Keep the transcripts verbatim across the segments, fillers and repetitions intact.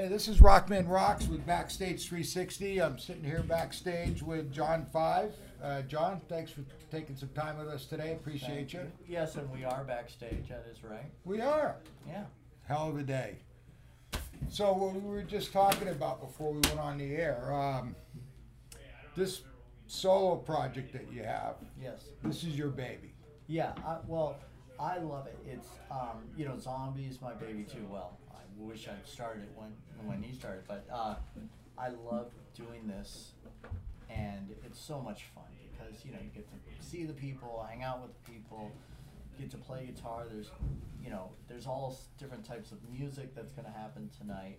Hey, this is Rockman Rocks with Backstage three sixty. I'm sitting here backstage with John Five. Uh, John, thanks for taking some time with us today. Appreciate you. you. Yes, and we are backstage. That is right. We are. Yeah. Hell of a day. So what we were just talking about before we went on the air, um, this solo project that you have, Yes. this is your baby. Yeah. I, well, I love it. It's um, you know, Zombie is my baby too. Well, I wish I'd started it when when he started, but uh, I love doing this, and it's so much fun because you know you get to see the people, hang out with the people, get to play guitar. There's you know there's all s- different types of music that's going to happen tonight,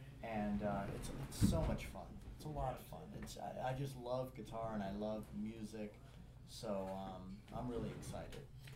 and uh, it's it's so much fun. It's a lot of fun. It's I, I just love guitar and I love music, so um, I'm really excited.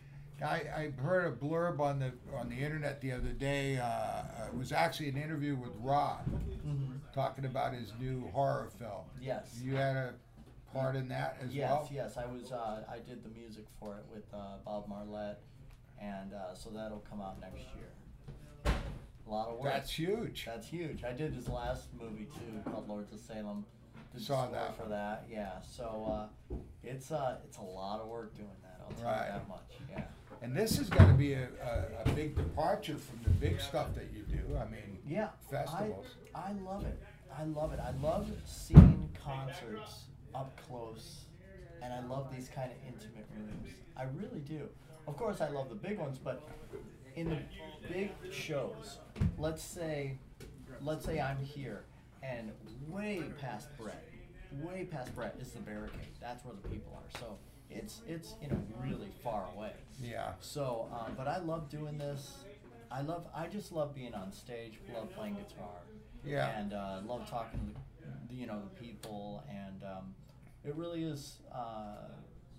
I, I heard a blurb on the on the internet the other day. Uh, it was actually an interview with Rod Mm-hmm. talking about his new horror film. Yes. You had a part in that as Yes, well? yes. I was. Uh, I did the music for it with uh, Bob Marlette, and uh, so that'll come out next year. A lot of work. That's huge. That's huge. I did his last movie too, called Lords of Salem. Did the Saw score that for one. that. Yeah. So uh, it's uh, it's a lot of work doing that. I'll tell Right. you that much. Yeah. And this is going to be a, a, a big departure from the big stuff that you do. I mean, Yeah, festivals. I, I love it. I love it. I love seeing concerts up close, and I love these kind of intimate rooms. I really do. Of course, I love the big ones, but in the big shows, let's say, let's say I'm here, and way past Brett, way past Brett is the barricade. That's where the people are. So it's it's you know really far away. Yeah. So, um, but I love doing this. I love. I just love being on stage. Love playing guitar. Yeah. And uh, love talking to the, you know, the people. And um, it really is uh,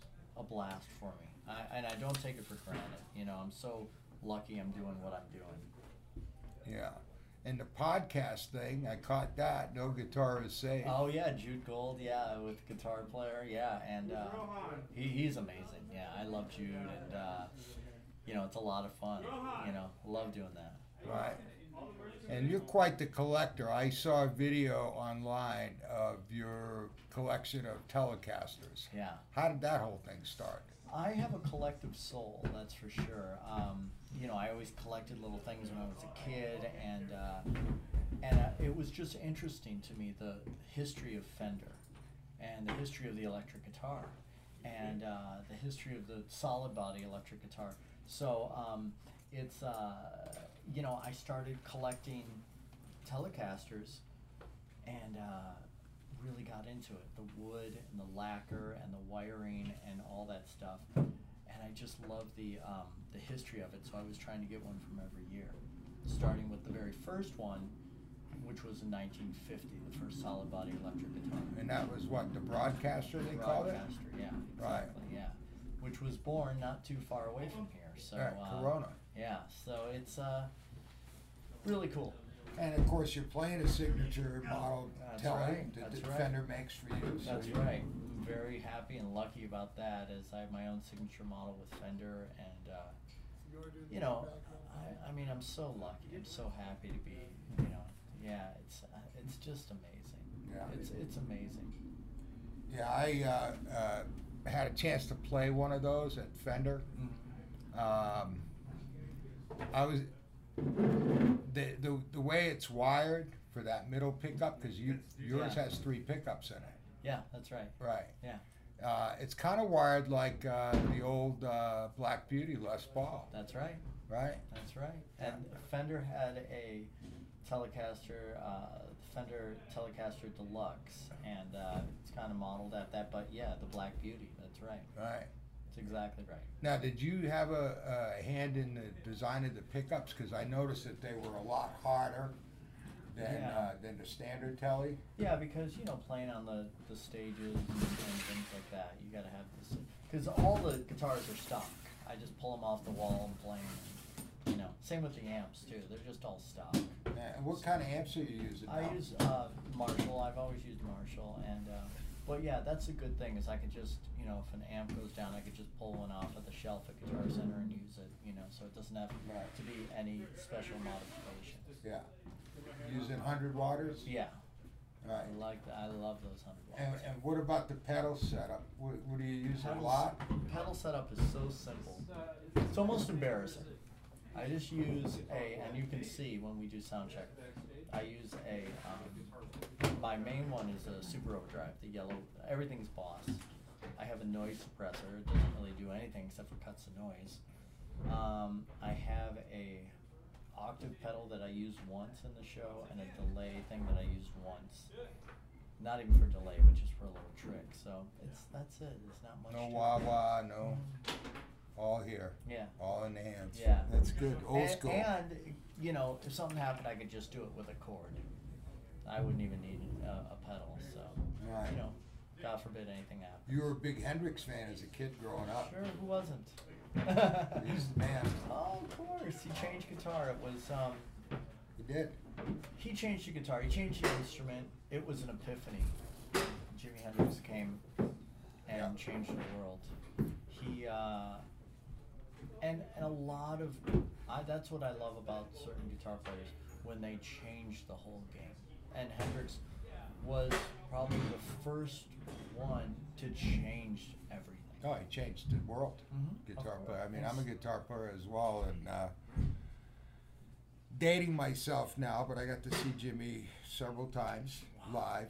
a blast for me. I, and I don't take it for granted. You know, I'm so lucky. I'm doing what I'm doing. Yeah. And the podcast thing, I caught that. No guitar is safe. Oh yeah, Jude Gold. Yeah, with guitar player. Yeah, and uh, he, he's amazing. Yeah, I love Jude, and uh, you know, it's a lot of fun. You know, love doing that. Right. And you're quite the collector. I saw a video online of your collection of Telecasters. Yeah. How did that whole thing start? I have a collective soul, that's for sure. Um, you know, I always collected little things when I was a kid, and uh, and uh, it was just interesting to me the history of Fender, and the history of the electric guitar, and uh, the history of the solid body electric guitar. So um, it's uh, you know I started collecting Telecasters, and uh, really got into it. The wood and the lacquer and the wiring and all that stuff. And I just love the um, the history of it, so I was trying to get one from every year. Starting with the very first one, which was in nineteen fifty, the first solid body electric guitar. And that was what, the Broadcaster they called it? Broadcaster, yeah, Right. exactly, yeah. Which was born not too far away from here. So Right, uh, Corona. Yeah, so it's uh, really cool. And of course, you're playing a signature model That's Tele right, that that's that right. Fender makes for you. so That's you- right. I'm very happy and lucky about that, as I have my own signature model with Fender, and uh, you know, I, I mean, I'm so lucky. I'm so happy to be, you know, yeah. It's uh, it's just amazing. Yeah. It's it's amazing. Yeah, I uh, uh, had a chance to play one of those at Fender. Um, I was the, the the way it's wired for that middle pickup, because you yours Yeah. has three pickups in it, Yeah, that's right. right? Yeah, Uh, it's kind of wired like uh, the old uh, Black Beauty Les Paul, that's right. right? That's right. And Fender had a Telecaster, uh, Fender Telecaster Deluxe, and uh, it's kind of modeled at that. But yeah, the Black Beauty. That's right. Right. That's exactly right. Now, did you have a, a hand in the design of the pickups? Because I noticed that they were a lot harder than Yeah. uh, than the standard Tele. Yeah, because you know, playing on the, the stages and, and things like that, you gotta have this. Because all the guitars are stock. I just pull them off the wall and play them. You know, same with the amps too. They're just all stock. And what kind of amps are you using I now? use uh, Marshall. I've always used Marshall, and uh, but yeah, that's a good thing. Is I could just you know, if an amp goes down, I could just pull one off at the shelf at Guitar Center and use it. You know, so it doesn't have Right. to be any special modification. Yeah. using hundred waters? Yeah, Right. I like that. I love those hundred And, watts. and what about the pedal setup? What, what do you use a Pedal lot? s- Pedal setup is so simple. It's almost embarrassing. I just use a, and you can see when we do sound check, I use a, um, my main one is a Super Overdrive, the yellow, everything's Boss. I have a noise suppressor, it doesn't really do anything except for cuts the noise. Um, I have a octave pedal that I used once in the show and a delay thing that I used once. Not even for delay, but just for a little trick, so it's, that's it, there's not much No to it. wah wah, no, all here, Yeah. all in the hands. Yeah. That's good, old and, school. And, you know, if something happened, I could just do it with a chord. I wouldn't even need a, a pedal, so, Right. you know, God forbid anything happens. You were a big Hendrix fan as a kid growing up. Sure, who wasn't? He's the man. Oh, of course. He changed guitar. It was, um, He did. he changed the guitar. He changed the instrument. It was an epiphany. Jimi Hendrix came and Yeah. changed the world. He, uh, and, and a lot of, I, that's what I love about certain guitar players, when they change the whole game. And Hendrix was probably the first one to change everything. Oh, he changed the world. Mhm. Guitar Of player. I mean, course. I'm a guitar player as well, and uh, dating myself now, but I got to see Jimmy several times live,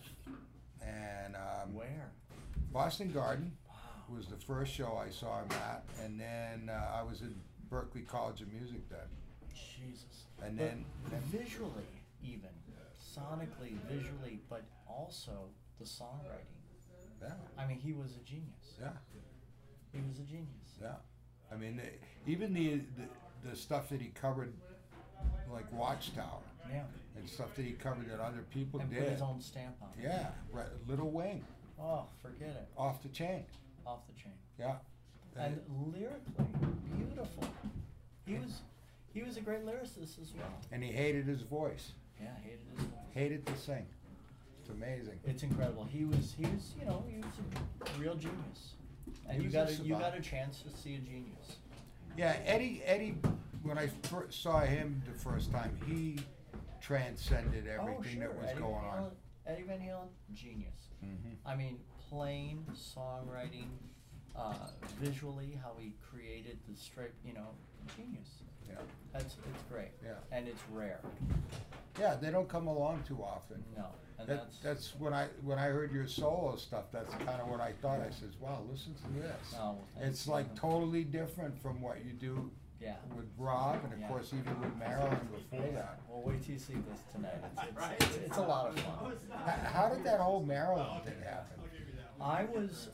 and um, Where? Boston Garden Wow. was the first show I saw him at, and then uh, I was in Berklee College of Music then. Jesus. And But then- then- visually, even sonically, visually, but also the songwriting. Yeah, I mean, he was a genius. yeah, He was a genius. yeah. I mean, the, even the, the the stuff that he covered, like Watchtower, Yeah. and stuff that he covered that other people And did. put his own stamp on it. Yeah, right, Little Wing, Oh, forget it. Off the Chain. Off the chain. Yeah. And lyrically, beautiful. He was, he was a great lyricist as well. And he hated his voice. Yeah, hated his voice. Hated to sing. It's amazing. It's incredible. He was, he was, you know, he was a real genius. And He you was got a a, you got savant. a chance to see a genius. Yeah, Eddie, Eddie, when I first saw him the first time, he transcended everything oh, that sure. was Eddie going Van on. Halen, Eddie Van Halen, genius. Mhm. I mean, playing, songwriting, uh, visually, how he created the strip, you know, genius. Yeah, That's, it's great. Yeah. And it's rare. yeah, they don't come along too often. No. And That, that's, that's when I when I heard your solo stuff. That's kind of what I thought. I says, "Wow, listen to this." Oh, well, thank It's you. like totally different from what you do yeah. with Rob, and of Yeah. course even with Marilyn before that. Well, wait till you see this tonight. It's, it's, it's, it's a lot of fun. H- How did that whole Marilyn thing happen? I was,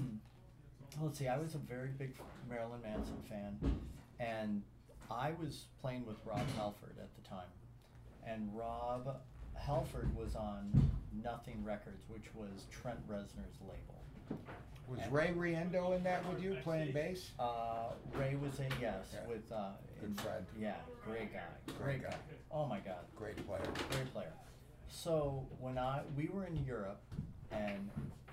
let's see, I was a very big Marilyn Manson fan, and I was playing with Rob Halford at the time, and Rob Halford was on Nothing Records, which was Trent Reznor's label. Was And- Ray Riendo in that with you playing bass? Uh, Ray was in, yes, Yeah. with, uh, Good in- friend. Yeah, great guy, Great great guy. guy. Oh my God. Great player. Great player. So when I we were in Europe, and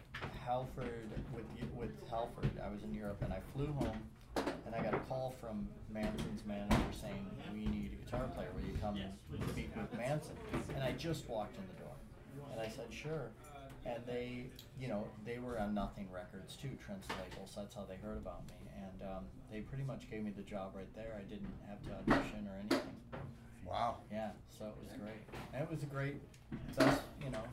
Halford with with Halford, I was in Europe, and I flew home, and I got a call from Manson's manager saying, "We need a guitar player. Will you come and meet with Manson?" And I just walked in the door, and I said, "Sure." And they, you know, they were on Nothing Records too, Trent's label, so that's how they heard about me. And um, they pretty much gave me the job right there. I didn't have to audition or anything. Wow. Yeah, so it was great. And it was a great, best, you know,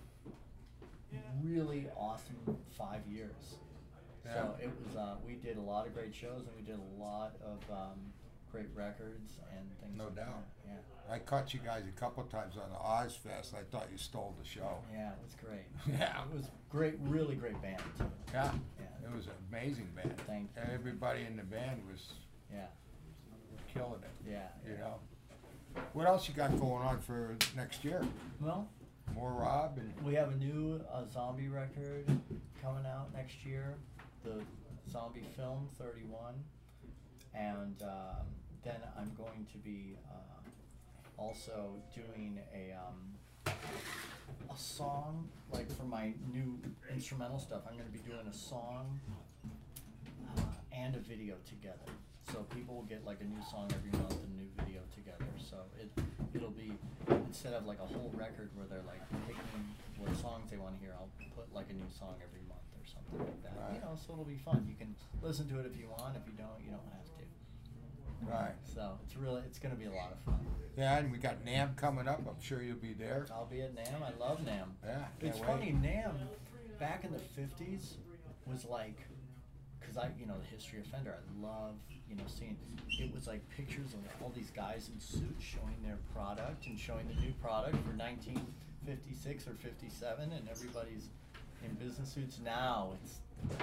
really awesome five years. So Yeah. it was, uh, we did a lot of great shows, and we did a lot of um, great records and things No like doubt. that. Yeah, I caught you guys a couple of times on the Ozfest. I thought you stole the show. yeah, it was great. Yeah. It was great, really great band too. Yeah. Yeah. It was an amazing band. Thank you. Everybody in the band was Yeah, killing it. yeah. You know. What else you got going on for next year? Well, More Rob and we have a new uh, zombie record coming out next year, the zombie film thirty-one, and um, then I'm going to be uh, also doing a um, a song, like for my new instrumental stuff. I'm going to be doing a song uh, and a video together. So people will get like a new song every month and a new video together. So it it'll be, instead of like a whole record where they're like picking what songs they want to hear, I'll put like a new song every month or something like that. Right. You know, so it'll be fun. You can listen to it if you want. If you don't, you don't have to. Right. So it's really, it's going to be a lot of fun. Yeah, and we got NAMM coming up. I'm sure you'll be there. I'll be at NAMM. I love NAMM. Yeah, It's can't funny, wait. NAMM back in the fifties was like, because I, you know, the history of Fender, I love, you know, seeing, it was like pictures of all these guys in suits showing their product and showing the new product for nineteen fifty-six or fifty-seven, and everybody's in business suits. Now it's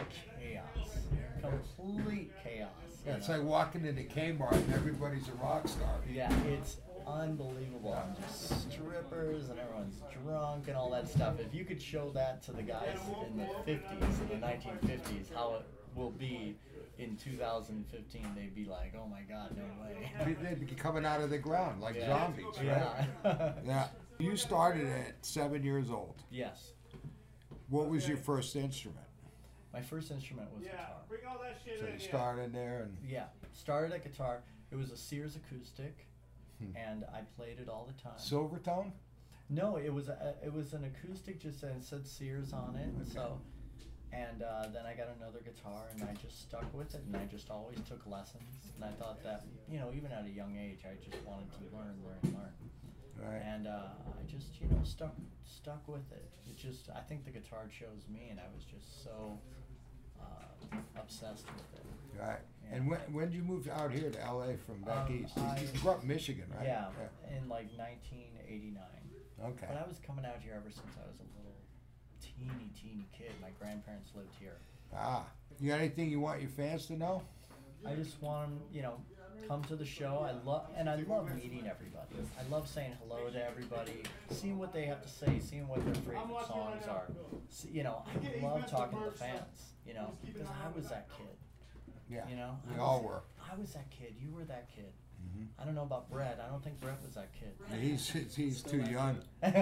chaos, complete chaos. you Yeah, it's know? like walking into Kmart and everybody's a rock star. Yeah, it's unbelievable. And just strippers and everyone's drunk and all that stuff. If you could show that to the guys in the fifties, in the nineteen fifties, how it will be in two thousand fifteen, they'd be like, oh my God, no way. They'd be coming out of the ground like Yeah. zombies, right? Yeah. Yeah. You started at seven years old. Yes. What was your first instrument? My first instrument was guitar. Bring all that shit So in you here. started there and Yeah. Started at guitar. It was a Sears acoustic, Hmm. and I played it all the time. Silvertone? No, it was a, it was an acoustic, just and it said Sears on it. Okay. So, and uh, then I got another guitar, and I just stuck with it, and I just always took lessons. And I thought that, you know, even at a young age, I just wanted to learn, learn, learn. Right. And uh, I just, you know, stuck stuck with it. It just, I think the guitar chose me, and I was just so uh, obsessed with it. Right. Yeah. And when when did you move out here to L A from back Um, east? You- I- you grew up in Michigan, right? Yeah, in like nineteen eighty-nine. Okay. But I was coming out here ever since I was a little teeny, teeny kid. My grandparents lived here. Ah. You got anything you want your fans to know? I just want them, you know, come to the show. I love, and I love meeting everybody. I love saying hello to everybody, seeing what they have to say, seeing what their favorite songs are. See, you know, I love talking to the fans, you know, because I was that kid. Yeah. You know, We I all was- were. I was that kid. You were that kid. Mhm. I don't know about Brett. I don't think Brett was that kid. He's he's, he's too young.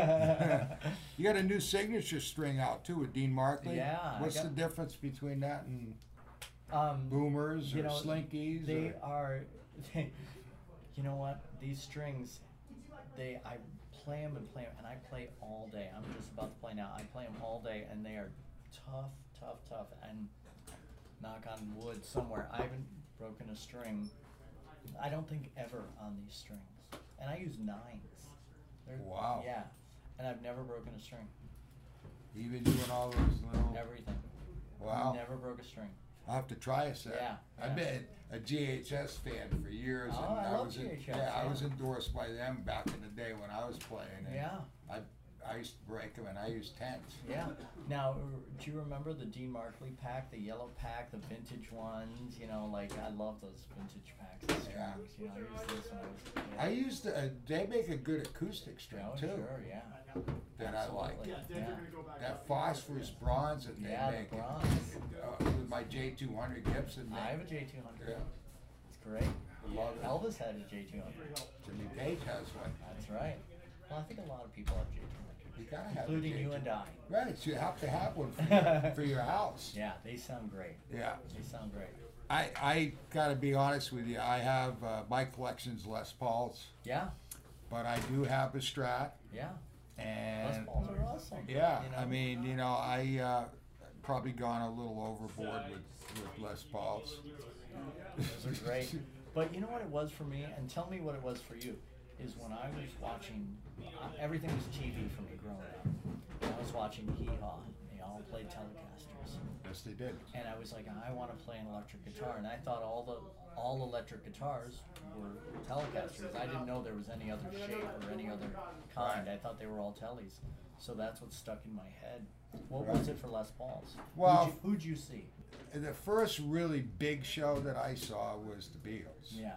You got a new signature string out too with Dean Markley. Yeah, I What's got- the difference between that and um, boomers or you know, slinkies? They or? are, they, you know what? These strings, they I play them and play them, and I play all day. I'm just about to play now. I play them all day, and they are tough, tough, tough. And knock on wood, somewhere I haven't broken a string. I don't think ever on these strings, and I use nines. They're, Wow. Yeah, and I've never broken a string. Even doing all those little. Everything. Wow. Never broke a string. I'll have to try a set. Yeah, I've yeah. been a G H S fan for years, Oh, and I I, love was in, G H S, yeah, I yeah. was endorsed by them back in the day when I was playing. And Yeah. I I used to break them, and I used tens. Yeah. Now, r- do you remember the Dean Markley pack, the yellow pack, the vintage ones? You know, like I love those vintage packs of Yeah. strings. You know, I used this when I was a kid. I used uh, they make a good acoustic string Oh, too. sure, yeah. That I like. Absolutely. Yeah, Dave, Yeah. you're gonna go back That up. phosphorus bronze that they Yeah, the make. bronze. Uh, with my J two hundred Gibson. I have a make. J two hundred. Yeah. It's great. Love it. Elvis had a J two hundred. Jimmy Page has one. That's right. Well, I think a lot of people have J two You hundred, gotta have a including J you two. and I. Right, so you have to have one for your, for your house. Yeah, they sound great. Yeah. They sound great. I, I gotta be honest with you, I have, uh, my collection's Les Pauls, Yeah, but I do have a Strat, yeah. Les and, Pauls are awesome. yeah, you know? I mean, you know, I, uh, probably gone a little overboard with, with Les Pauls. Those are great. But you know what it was for me, and tell me what it was for you, is when I was watching, uh, everything was T V for me growing up. I was watching Hee Haw. They all played Telecasters. Yes, they did. And I was like, I want to play an electric guitar. And I thought all the all electric guitars were Telecasters. I didn't know there was any other shape or any other kind. I thought they were all Tellies. So that's what stuck in my head. What was it for Les Pauls? Well- who'd you, who'd you see? The first really big show that I saw was the Beatles. Yeah,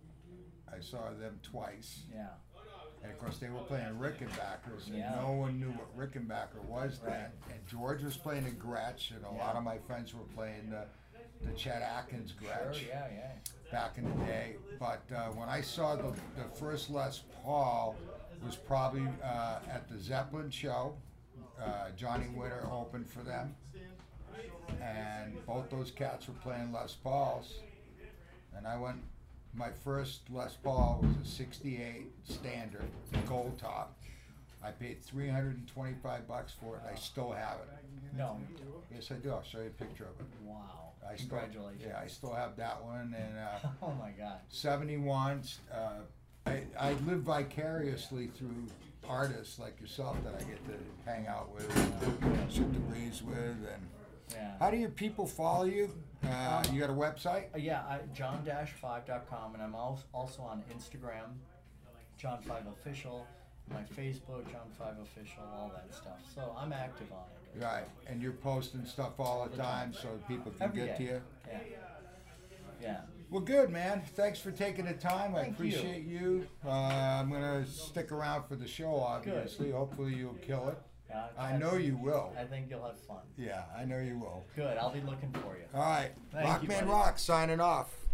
I saw them twice. yeah. And of course, they were playing Rickenbackers, and Yeah. no one knew what Rickenbacker was then. Right. And George was playing a Gretsch, and a Yeah. lot of my friends were playing the, the Chet Atkins Gretsch Sure, yeah, yeah. back in the day. But uh, when I saw the, the first Les Paul was probably uh, at the Zeppelin show. Uh, Johnny Winter opened for them, and both those cats were playing Les Pauls. and I went. My first Les Paul was a sixty-eight standard, gold top. I paid three hundred and twenty-five bucks for it. And I still have it. No. Yes, I do. I'll show you a picture of it. Wow. I still, Congratulations. yeah, I still have that one. And uh, Oh my God. seventy-one. Uh, I, I live vicariously through artists like yourself that I get to hang out with, and shoot the breeze with. And Yeah. how do your people follow you? Uh, you got a website? Uh, yeah, I, john dash five dot com, and I'm al- also on Instagram, John five Official, my Facebook, John five Official, all that stuff. So I'm active on it. Right, and you're posting stuff all the time so people can Every get day. to you? Yeah. Yeah. Well, good, man. Thanks for taking the time. I Thank appreciate you. Uh, I'm going to stick around for the show, obviously. Hopefully you'll kill it. Yeah, I know you will. I think you'll have fun. Yeah, I know you will. Good. I'll be looking for you. All right. Thank you, Rockman buddy. Rock signing off.